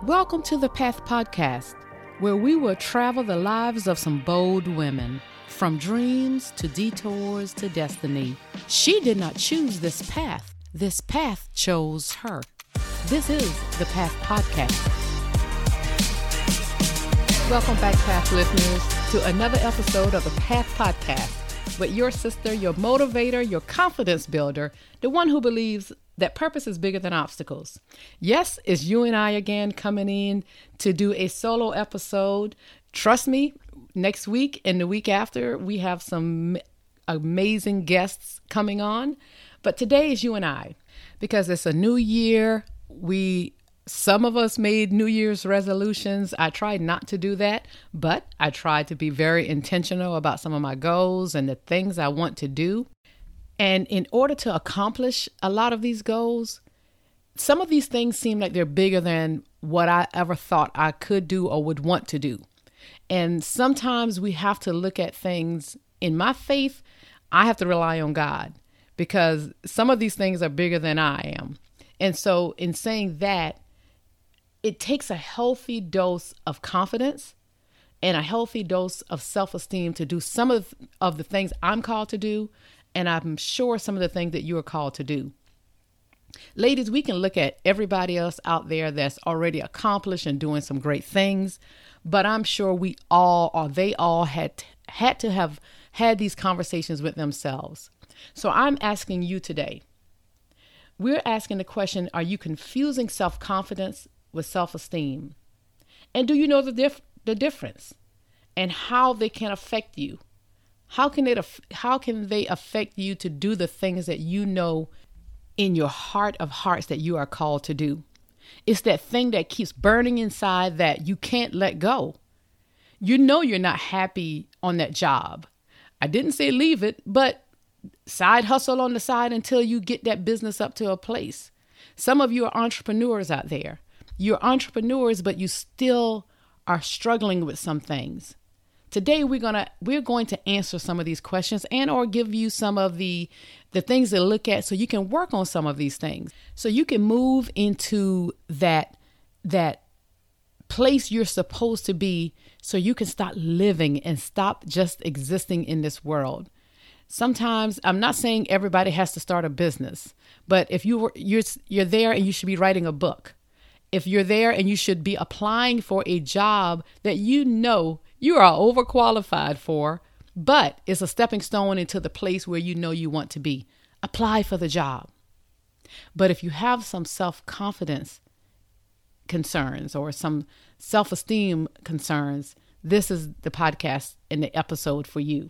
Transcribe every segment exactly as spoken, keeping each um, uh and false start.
Welcome to the Path Podcast, where we will travel the lives of some bold women, from dreams to detours to destiny. She did not choose this path. This path chose her. This is the Path Podcast. Welcome back, Path listeners, to another episode of the Path Podcast with your sister, your motivator, your confidence builder, the one who believes that purpose is bigger than obstacles. Yes, it's you and I again coming in to do a solo episode. Trust me, next week and the week after, we have some amazing guests coming on. But today is you and I, because it's a new year. We, some of us made New Year's resolutions. I tried not to do that, but I tried to be very intentional about some of my goals and the things I want to do. And in order to accomplish a lot of these goals, some of these things seem like they're bigger than what I ever thought I could do or would want to do. And sometimes we have to look at things. In my faith, I have to rely on God, because some of these things are bigger than I am. And so in saying that, it takes a healthy dose of confidence and a healthy dose of self-esteem to do some of, of the things I'm called to do. And I'm sure some of the things that you are called to do. Ladies, we can look at everybody else out there that's already accomplished and doing some great things, but I'm sure we all, or they all had, had to have had these conversations with themselves. So I'm asking you today, we're asking the question, are you confusing self-confidence with self-esteem? And do you know the dif- the difference and how they can affect you? How can it, how can they affect you to do the things that you know in your heart of hearts that you are called to do? It's that thing that keeps burning inside that you can't let go. You know you're not happy on that job. I didn't say leave it, but side hustle on the side until you get that business up to a place. Some of you are entrepreneurs out there. You're entrepreneurs, but you still are struggling with some things. Today, we're gonna we're going to answer some of these questions and or give you some of the the things to look at so you can work on some of these things. So you can move into that that place you're supposed to be, so you can start living and stop just existing in this world. Sometimes, I'm not saying everybody has to start a business, but if you were you're you're there and you should be writing a book. If you're there and you should be applying for a job that you know you are overqualified for, but it's a stepping stone into the place where you know you want to be. Apply for the job. But if you have some self-confidence concerns or some self-esteem concerns, this is the podcast and the episode for you.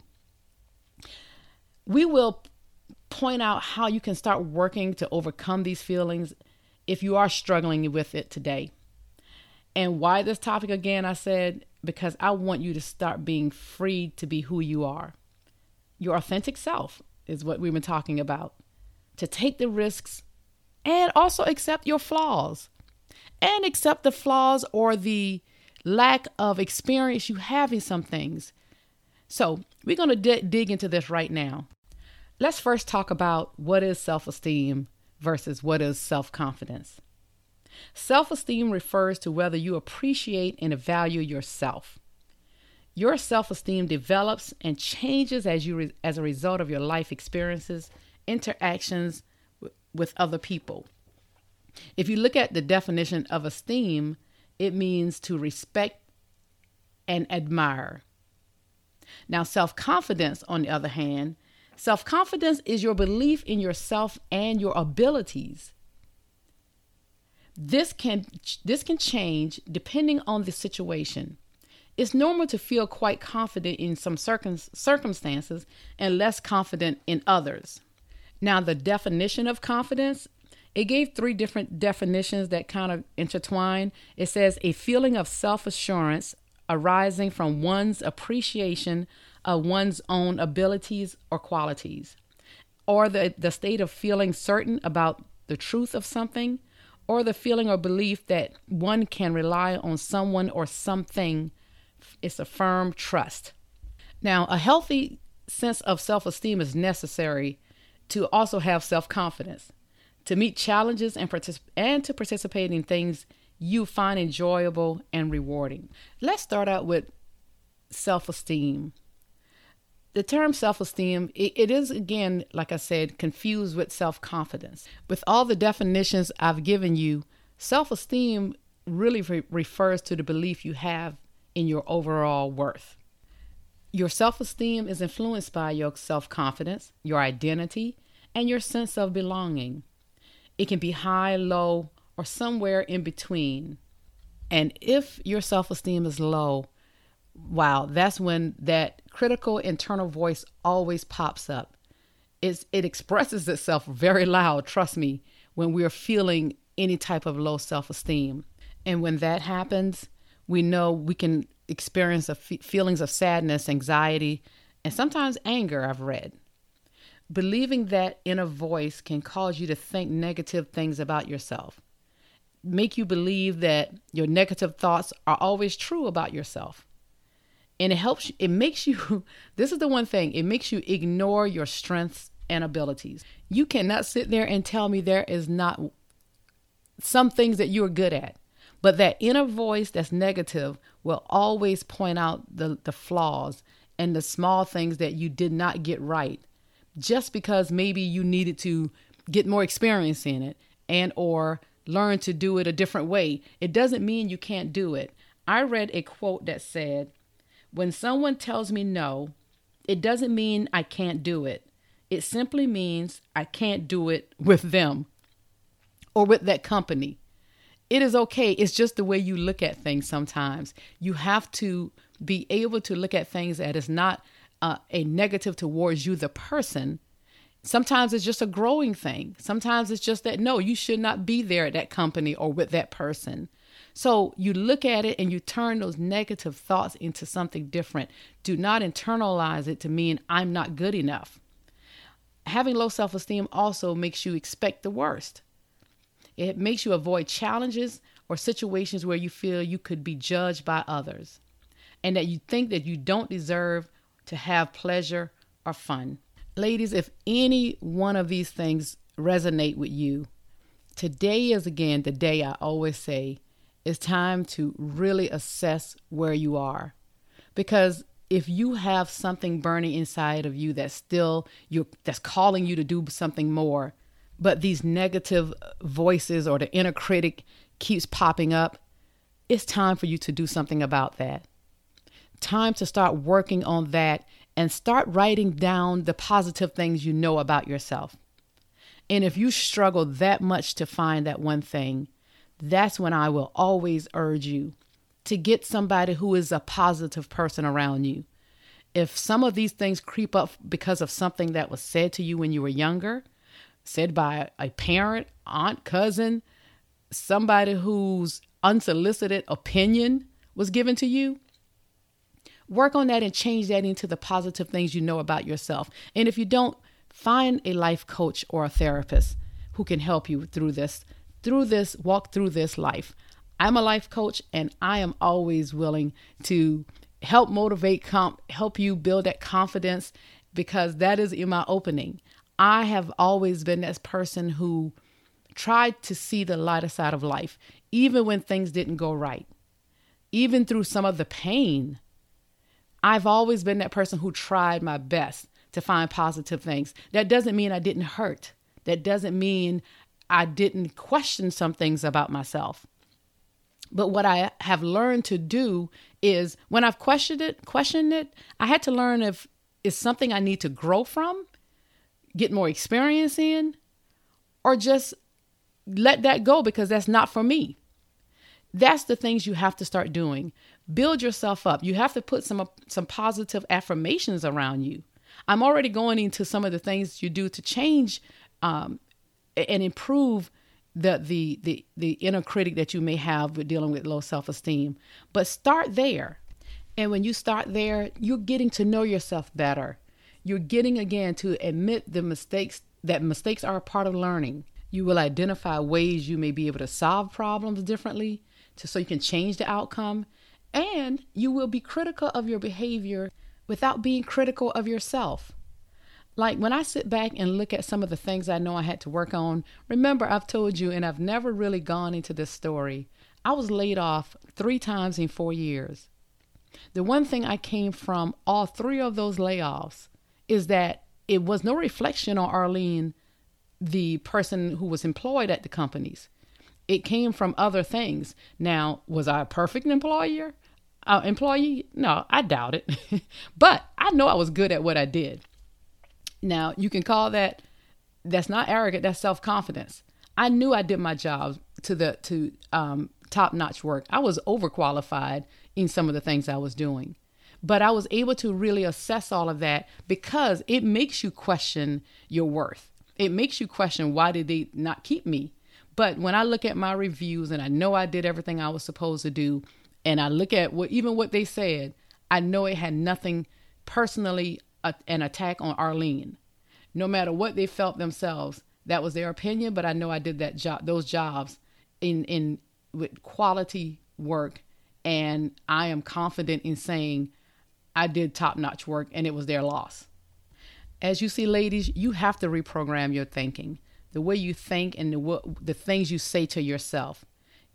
We will point out how you can start working to overcome these feelings if you are struggling with it today. And why this topic again, I said, because I want you to start being free to be who you are. Your authentic self is what we've been talking about. To take the risks and also accept your flaws. And accept the flaws or the lack of experience you have in some things. So we're going to d- dig into this right now. Let's first talk about what is self-esteem versus what is self-confidence. Self-esteem refers to whether you appreciate and value yourself. Your self-esteem develops and changes as you re- as a result of your life experiences, interactions w- with other people. If you look at the definition of esteem, it means to respect and admire. Now, self-confidence, on the other hand, self-confidence is your belief in yourself and your abilities. This can this can change depending on the situation. It's normal to feel quite confident in some circum- circumstances and less confident in others. Now, the definition of confidence, it gave three different definitions that kind of intertwine. It says a feeling of self-assurance arising from one's appreciation of one's own abilities or qualities, or the, the state of feeling certain about the truth of something, or the feeling or belief that one can rely on someone or something. It's a firm trust. Now, a healthy sense of self-esteem is necessary to also have self-confidence, to meet challenges and, partic- and to participate in things you find enjoyable and rewarding. Let's start out with self-esteem. The term self-esteem, it, it is, again, like I said, confused with self-confidence. With all the definitions I've given you, self-esteem really re- refers to the belief you have in your overall worth. Your self-esteem is influenced by your self-confidence, your identity, and your sense of belonging. It can be high, low, or somewhere in between. And if your self-esteem is low, wow, that's when that critical internal voice always pops up. It's, it expresses itself very loud, trust me, when we're feeling any type of low self-esteem. And when that happens, we know we can experience a f- feelings of sadness, anxiety, and sometimes anger, I've read. Believing that inner voice can cause you to think negative things about yourself, make you believe that your negative thoughts are always true about yourself. And it helps you, it makes you, this is the one thing, it makes you ignore your strengths and abilities. You cannot sit there and tell me there is not some things that you're good at, but that inner voice that's negative will always point out the, the flaws and the small things that you did not get right, just because maybe you needed to get more experience in it and or learn to do it a different way. It doesn't mean you can't do it. I read a quote that said, "When someone tells me no, it doesn't mean I can't do it. It simply means I can't do it with them or with that company." It is okay. It's just the way you look at things sometimes. You have to be able to look at things that is not uh, a negative towards you, the person. Sometimes it's just a growing thing. Sometimes it's just that, no, you should not be there at that company or with that person. So you look at it and you turn those negative thoughts into something different. Do not internalize it to mean I'm not good enough. Having low self-esteem also makes you expect the worst. It makes you avoid challenges or situations where you feel you could be judged by others and that you think that you don't deserve to have pleasure or fun. Ladies, if any one of these things resonate with you, today is again the day I always say it's time to really assess where you are. Because if you have something burning inside of you that's still you that's calling you to do something more, but these negative voices or the inner critic keeps popping up, it's time for you to do something about that. Time to start working on that and start writing down the positive things you know about yourself. And if you struggle that much to find that one thing, that's when I will always urge you to get somebody who is a positive person around you. If some of these things creep up because of something that was said to you when you were younger, said by a parent, aunt, cousin, somebody whose unsolicited opinion was given to you, work on that and change that into the positive things you know about yourself. And if you don't, find a life coach or a therapist who can help you through this, through this, walk through this life. I'm a life coach and I am always willing to help motivate, comp, help you build that confidence because that is in my opening. I have always been this person who tried to see the lighter side of life, even when things didn't go right, even through some of the pain. I've always been that person who tried my best to find positive things. That doesn't mean I didn't hurt. That doesn't mean I didn't question some things about myself. But what I have learned to do is when I've questioned it, questioned it, I had to learn if it's something I need to grow from, get more experience in, or just let that go because that's not for me. That's the things you have to start doing. Build yourself up. You have to put some some positive affirmations around you. I'm already going into some of the things you do to change um, and improve the, the the the inner critic that you may have with dealing with low self-esteem. But start there. And when you start there, you're getting to know yourself better. You're getting, again, to admit the mistakes, that mistakes are a part of learning. You will identify ways you may be able to solve problems differently to, so you can change the outcome. And you will be critical of your behavior without being critical of yourself. Like when I sit back and look at some of the things I know I had to work on, remember I've told you, and I've never really gone into this story, I was laid off three times in four years. The one thing I came from all three of those layoffs is that it was no reflection on Arlene, the person who was employed at the companies. It came from other things. Now, was I a perfect employer? Uh, employee? No, I doubt it. But I know I was good at what I did. Now, you can call that, that's not arrogant, that's self-confidence. I knew I did my job to the to um, top-notch work. I was overqualified in some of the things I was doing. But I was able to really assess all of that because it makes you question your worth. It makes you question, why did they not keep me? But when I look at my reviews and I know I did everything I was supposed to do, and I look at what even what they said, I know it had nothing personally uh, an attack on Arlene. No matter what they felt themselves, that was their opinion. But I know I did that job, those jobs, in in with quality work, and I am confident in saying I did top-notch work, and it was their loss. As you see, ladies, you have to reprogram your thinking, the way you think and the what, the things you say to yourself.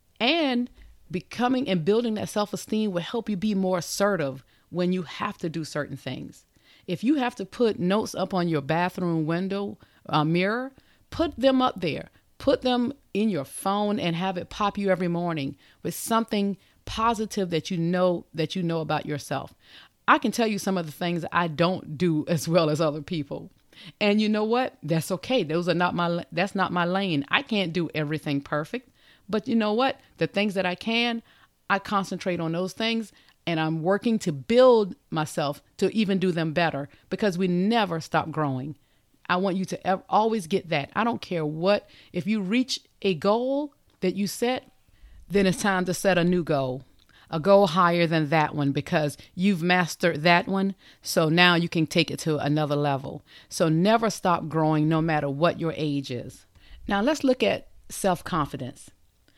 And becoming and building that self-esteem will help you be more assertive when you have to do certain things. If you have to put notes up on your bathroom window uh, mirror, put them up there. Put them in your phone and have it pop you every morning with something positive that you know that you know about yourself. I can tell you some of the things I don't do as well as other people. And you know what? That's okay. Those are not my, that's not my lane. I can't do everything perfect. But you know what? The things that I can, I concentrate on those things, and I'm working to build myself to even do them better, because we never stop growing. I want you to ev- always get that. I don't care what, if you reach a goal that you set, then it's time to set a new goal, a goal higher than that one, because you've mastered that one. So now you can take it to another level. So never stop growing, no matter what your age is. Now let's look at self-confidence.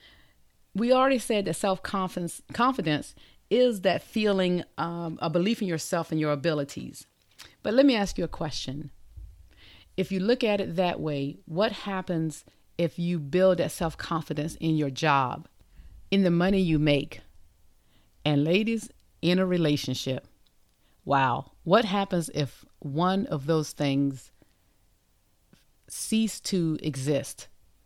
We already said that self-confidence confidence is that feeling, um, a belief in yourself and your abilities. But let me ask you a question. If you look at it that way, what happens if you build that self-confidence in your job, in the money you make, and ladies, in a relationship? Wow. What happens if one of those things cease to exist?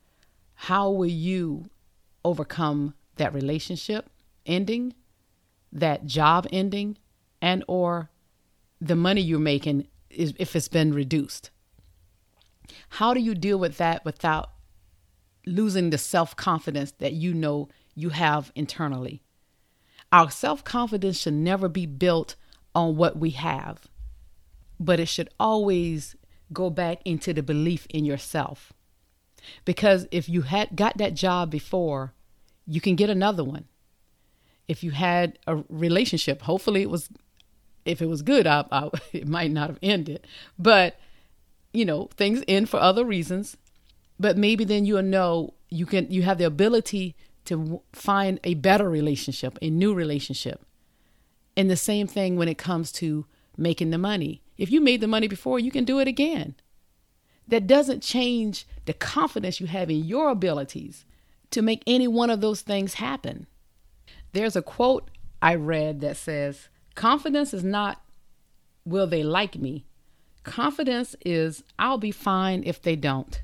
How will you overcome that relationship ending, that job ending, and or the money you're making is, if it's been reduced? How do you deal with that without losing the self-confidence that you know you have internally? Our self-confidence should never be built on what we have, but it should always go back into the belief in yourself. Because if you had got that job before, you can get another one. If you had a relationship, hopefully it was, if it was good, I, I, it might not have ended. But, you know, things end for other reasons. But maybe then you'll know you can, you have the ability to find a better relationship, a new relationship. And the same thing when it comes to making the money. If you made the money before, you can do it again. That doesn't change the confidence you have in your abilities to make any one of those things happen. There's a quote I read that says, confidence is not, will they like me? Confidence is, I'll be fine if they don't.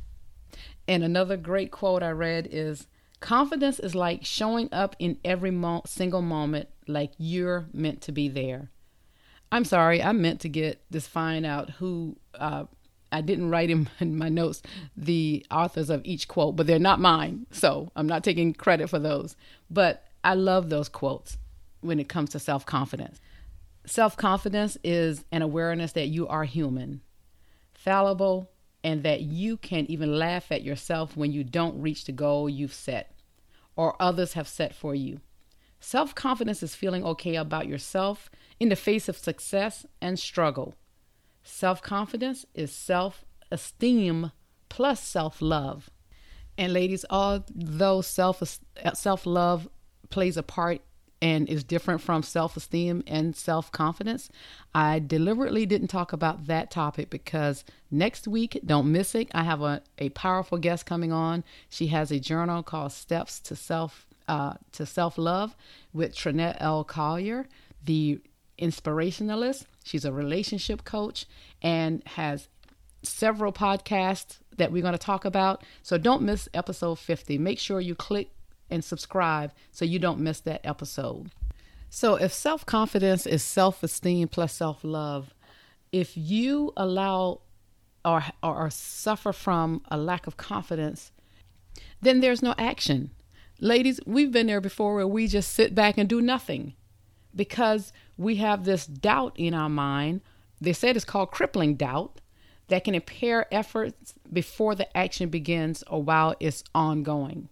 And another great quote I read is, confidence is like showing up in every mo- single moment like you're meant to be there. I'm sorry, I meant to get this find out who, uh, I didn't write in my notes the authors of each quote, but they're not mine. So I'm not taking credit for those. But I love those quotes when it comes to self-confidence. Self-confidence is an awareness that you are human, fallible, and that you can even laugh at yourself when you don't reach the goal you've set or others have set for you. Self-confidence is feeling okay about yourself in the face of success and struggle. Self-confidence is self-esteem plus self-love. And ladies, although self self-love plays a part and is different from self-esteem and self-confidence, I deliberately didn't talk about that topic because next week, don't miss it, I have a, a powerful guest coming on. She has a journal called Steps to Self uh, to Self-Love with Trinette L. Collier, the inspirationalist. She's a relationship coach and has several podcasts that we're going to talk about. So don't miss episode fifty. Make sure you click and subscribe so you don't miss that episode. So if self-confidence is self-esteem plus self-love, if you allow or, or, or suffer from a lack of confidence, then there's no action. Ladies, we've been there before where we just sit back and do nothing because we have this doubt in our mind. They said it's called crippling doubt that can impair efforts before the action begins or while it's ongoing.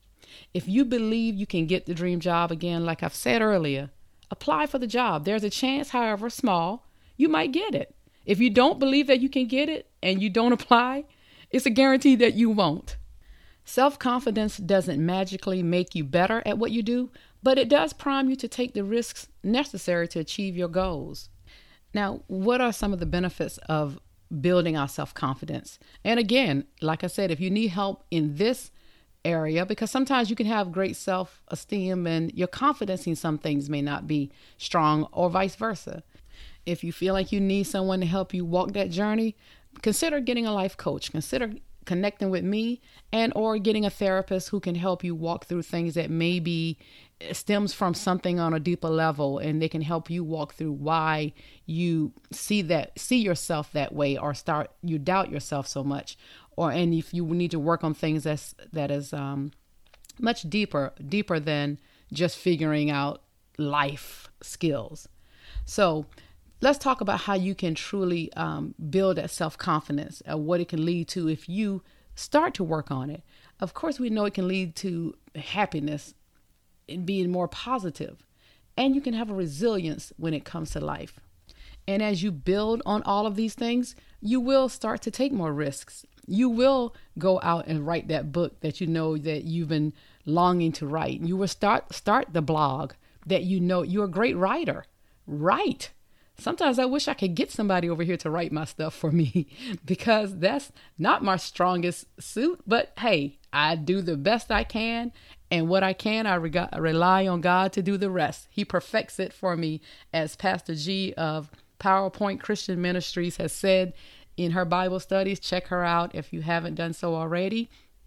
If you believe you can get the dream job again, like I've said earlier, apply for the job. There's a chance, however small, you might get it. If you don't believe that you can get it and you don't apply, it's a guarantee that you won't. Self-confidence doesn't magically make you better at what you do, but it does prime you to take the risks necessary to achieve your goals. Now, what are some of the benefits of building our self-confidence? And again, like I said, if you need help in this area, because sometimes you can have great self-esteem and your confidence in some things may not be strong, or vice versa. If you feel like you need someone to help you walk that journey, consider getting a life coach. Consider connecting with me and or getting a therapist who can help you walk through things that maybe stems from something on a deeper level, and they can help you walk through why you see that see yourself that way, or start you doubt yourself so much, or and if you need to work on things that's that is um much deeper deeper than just figuring out life skills. So let's talk about how you can truly um, build that self-confidence and what it can lead to if you start to work on it. Of course, we know it can lead to happiness and being more positive, and you can have a resilience when it comes to life. And as you build on all of these things, you will start to take more risks. You will go out and write that book that you know that you've been longing to write. You will start start the blog that you know you're a great writer. Write. Sometimes I wish I could get somebody over here to write my stuff for me because that's not my strongest suit. But hey, I do the best I can. And what I can, I reg- rely on God to do the rest. He perfects it for me, as Pastor G of PowerPoint Christian Ministries has said in her Bible studies. Check her out if you haven't done so already.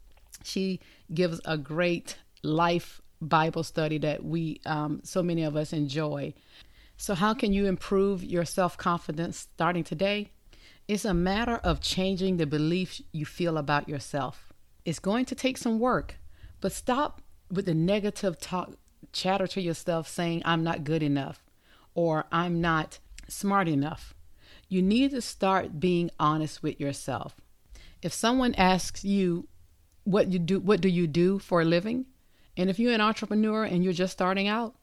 She gives a great life Bible study that we, um, so many of us enjoy. So how can you improve your self-confidence starting today? It's a matter of changing the beliefs you feel about yourself. It's going to take some work, but stop with the negative talk, chatter to yourself saying, I'm not good enough, or I'm not smart enough. You need to start being honest with yourself. If someone asks you, what you do, what do you do for a living? And if you're an entrepreneur and you're just starting out,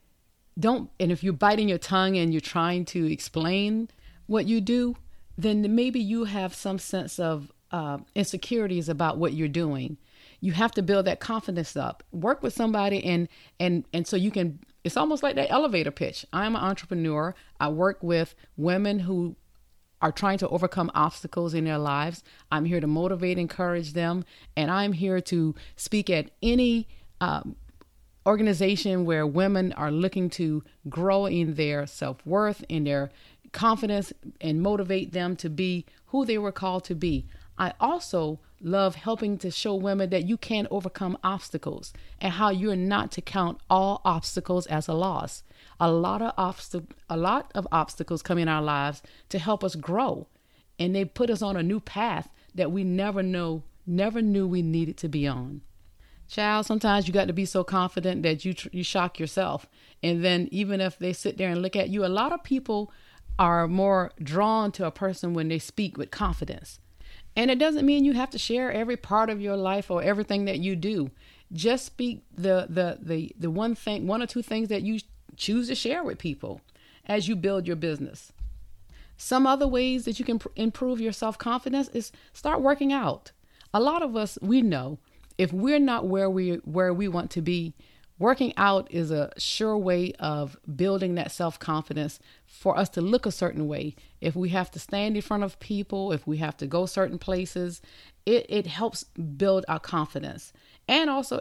don't, and if you're biting your tongue and you're trying to explain what you do, then maybe you have some sense of uh, insecurities about what you're doing. You have to build that confidence up. Work with somebody and and and so you can, it's almost like that elevator pitch. I'm an entrepreneur. I work with women who are trying to overcome obstacles in their lives. I'm here to motivate, encourage them, and I'm here to speak at any um, organization where women are looking to grow in their self-worth, in their confidence, and motivate them to be who they were called to be. I also love helping to show women that you can overcome obstacles and how you're not to count all obstacles as a loss. A lot of obst- a lot of obstacles come in our lives to help us grow, and they put us on a new path that we never know, never knew we needed to be on. Child, sometimes you got to be so confident that you tr- you shock yourself. And then even if they sit there and look at you, a lot of people are more drawn to a person when they speak with confidence. And it doesn't mean you have to share every part of your life or everything that you do. Just speak the the the the one thing, one or two things that you choose to share with people as you build your business. Some other ways that you can pr- improve your self-confidence is start working out. A lot of us, we know if we're not where we where we want to be, working out is a sure way of building that self-confidence for us to look a certain way. If we have to stand in front of people, if we have to go certain places, it, it helps build our confidence. And also it's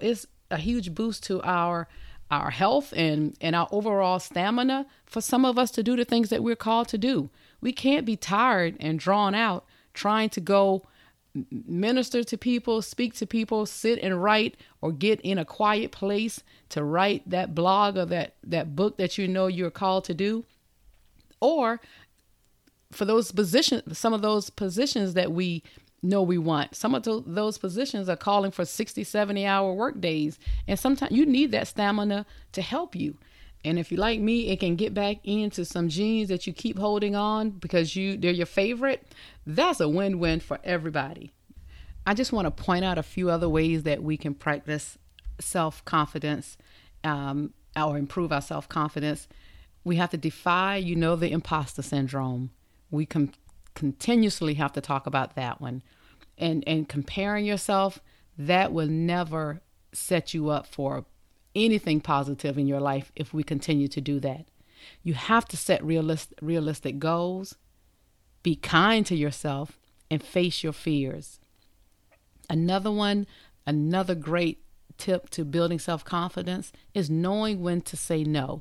a huge boost to our our health and, and our overall stamina for some of us to do the things that we're called to do. We can't be tired and drawn out trying to go minister to people, speak to people, sit and write, or get in a quiet place to write that blog or that, that book that you know you're called to do. Or for those positions, some of those positions that we know we want, some of th- those positions are calling for sixty, seventy hour work days. And sometimes you need that stamina to help you. And if you like me, it can get back into some jeans that you keep holding on because you they're your favorite. That's a win-win for everybody. I just want to point out a few other ways that we can practice self-confidence um, or improve our self-confidence. We have to defy, you know, the imposter syndrome. We can continuously have to talk about that one. And, and comparing yourself, that will never set you up for anything positive in your life if we continue to do that. You have to set realist, realistic goals, be kind to yourself, and face your fears. Another one, another great tip to building self-confidence is knowing when to say no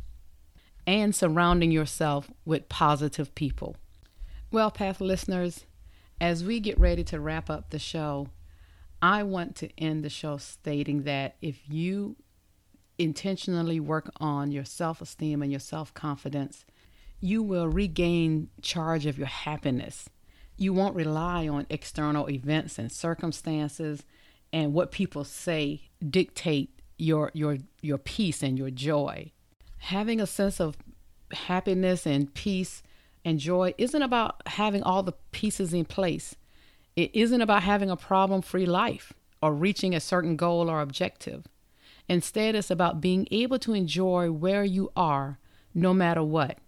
and surrounding yourself with positive people. Well, Path listeners, as we get ready to wrap up the show, I want to end the show stating that if you intentionally work on your self-esteem and your self-confidence, you will regain charge of your happiness. You won't rely on external events and circumstances and what people say dictate your your your peace and your joy. Having a sense of happiness and peace and joy isn't about having all the pieces in place. It isn't about having a problem-free life or reaching a certain goal or objective. Instead, it's about being able to enjoy where you are no matter what.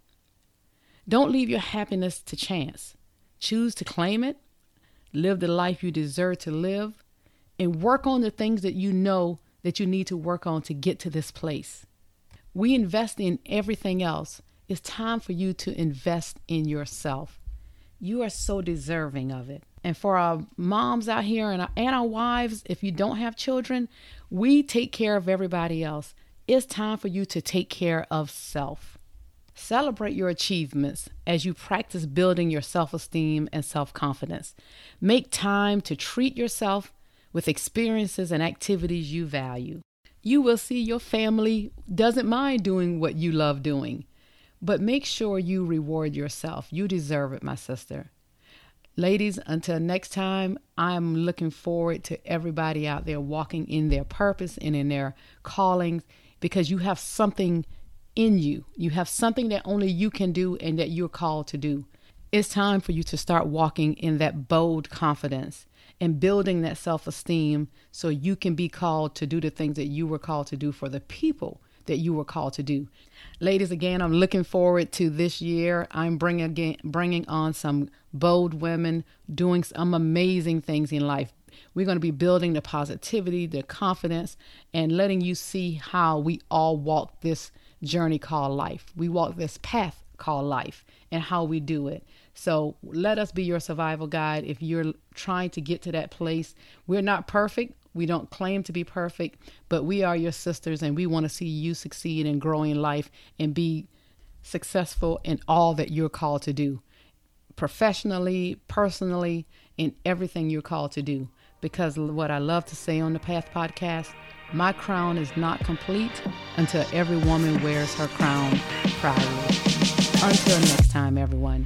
Don't leave your happiness to chance. Choose to claim it, live the life you deserve to live, and work on the things that you know that you need to work on to get to this place. We invest in everything else. It's time for you to invest in yourself. You are so deserving of it. And for our moms out here and our, and our wives, if you don't have children, we take care of everybody else. It's time for you to take care of self. Celebrate your achievements as you practice building your self-esteem and self-confidence. Make time to treat yourself with experiences and activities you value. You will see your family doesn't mind doing what you love doing, but make sure you reward yourself. You deserve it, my sister. Ladies, until next time, I'm looking forward to everybody out there walking in their purpose and in their callings, because you have something in you. You have something that only you can do and that you're called to do. It's time for you to start walking in that bold confidence and building that self-esteem so you can be called to do the things that you were called to do for the people that you were called to do. Ladies, again, I'm looking forward to this year. I'm bringing again, bringing on some bold women doing some amazing things in life. We're going to be building the positivity, the confidence, and letting you see how we all walk this journey called life. We walk this path called life and how we do it. So let us be your survival guide if you're trying to get to that place. We're not perfect. We don't claim to be perfect, but we are your sisters, and we want to see you succeed and grow in life and be successful in all that you're called to do, professionally, personally, in everything you're called to do. Because what I love to say on the Path Podcast, my crown is not complete until every woman wears her crown proudly. Until next time, everyone.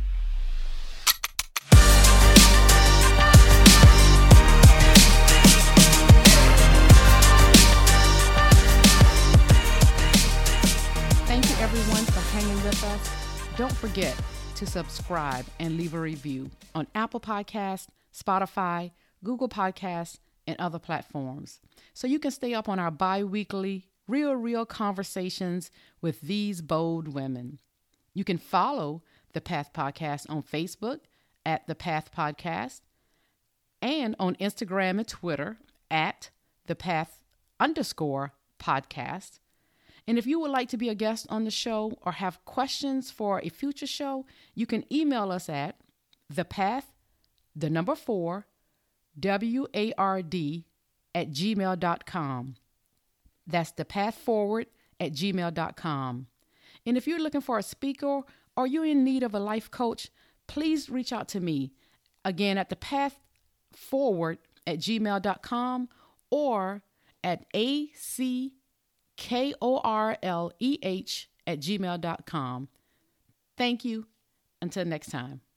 Thank you, everyone, for hanging with us. Don't forget to subscribe and leave a review on Apple Podcasts, Spotify, Google Podcasts, and other platforms, so you can stay up on our bi-weekly, real, real conversations with these bold women. You can follow the Path Podcast on Facebook at the Path Podcast and on Instagram and Twitter at the Path underscore podcast. And if you would like to be a guest on the show or have questions for a future show, you can email us at the path, the number four, W A R D at gmail dot com. That's the path forward at gmail dot com. And if you're looking for a speaker or you're in need of a life coach, please reach out to me. Again, at the path forward at gmail dot com or at A C K O R L E H at gmail dot com. Thank you. Until next time.